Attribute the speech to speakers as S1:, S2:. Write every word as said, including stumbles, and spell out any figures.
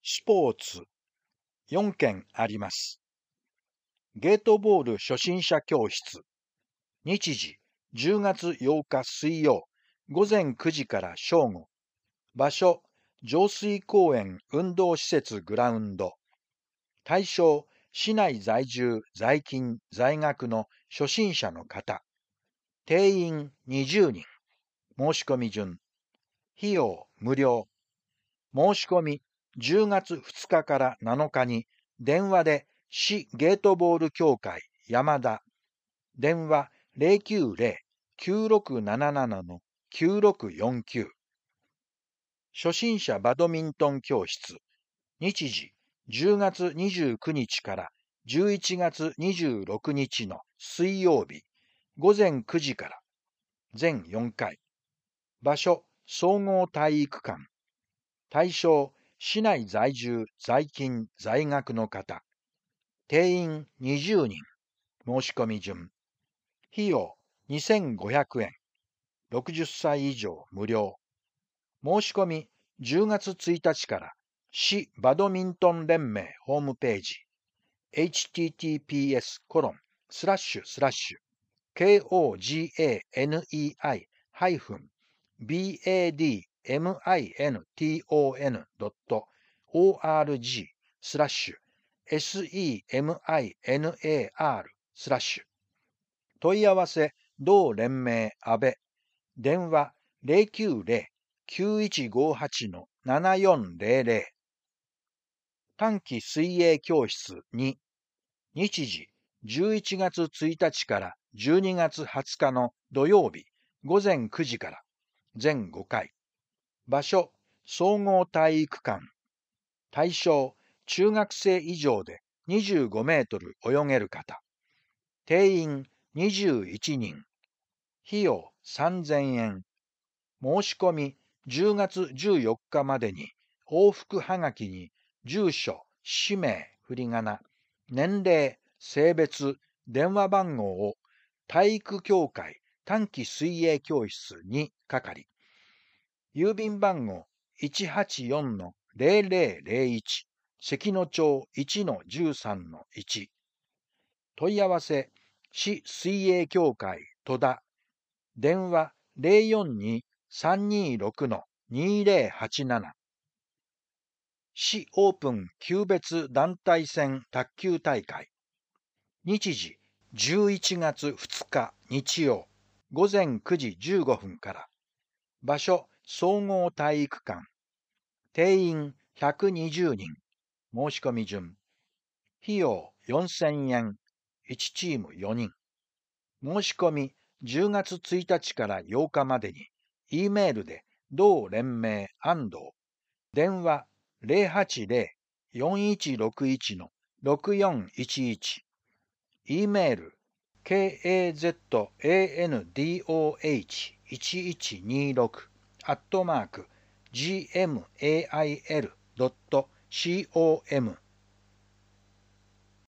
S1: スポーツよんけんあります。ゲートボール初心者教室。日時じゅうがつようか水曜午前くじから正午。場所上水公園運動施設グラウンド。対象市内在住在勤在学の初心者の方。定員にじゅうにん。申し込み順。費用無料。申し込みじゅうがつふつかからなのかに電話で市ゲートボール協会山田。電話 ゼロきゅうゼロ きゅうろくななな きゅうろくよんきゅう。初心者バドミントン教室。日時じゅうがつにじゅうくにちからじゅういちがつにじゅうろくにちの水曜日午前くじから全よんかい。場所総合体育館。対象市内在住在勤在学の方。定員にじゅうにん。申し込み順。費用にせんごひゃくえん。ろくじゅっさい以上無料。申し込みじゅうがつついたちから市バドミントン連盟ホームページ エイチティーティーピーエスコロンスラッシュスラッシュ ケーオージーエーエヌイーアイハイフンビーエーディーエムアイエヌティーオーエヌドットオーアールジースラッシュエスイーエムアイエヌエーアールスラッシュ。問い合わせ同連盟安倍。電話 ゼロきゅうゼロ きゅういちごはち ななよんゼロゼロ。短期水泳教室に。日時じゅういちがつついたちからじゅうにがつはつかの土曜日午前くじから全ごかい。場所総合体育館。対象中学生以上でにじゅうごメートル泳げる方。定員にじゅういちにん。費用さんぜんえん。申し込みじゅうがつじゅうよっかまでに往復はがきに住所、氏名、振り仮名、年齢、性別、電話番号を体育協会短期水泳教室に係。郵便番号 いちはちよんのゼロゼロゼロいち 関野町 いちのじゅうさんのいち。問い合わせ市水泳協会戸田。電話 ゼロよんに さんにろく にゼロはちなな。市オープン級別団体戦卓球大会。日時じゅういちがつふつか日曜午前くじじゅうごふんから。場所総合体育館。定員ひゃくにじゅうにん。申し込み順。費用よんせんえん。いちチームよにん。申し込みじゅうがつついたちからようかまでに E メールで同連盟安藤。電話 ゼロはちゼロ よんいちろくいち ろくよんいちいち。E メール ケーエーゼットエーエヌディーオーエイチいちいちにろく アットマーク ジーエムエーアイエルドットコム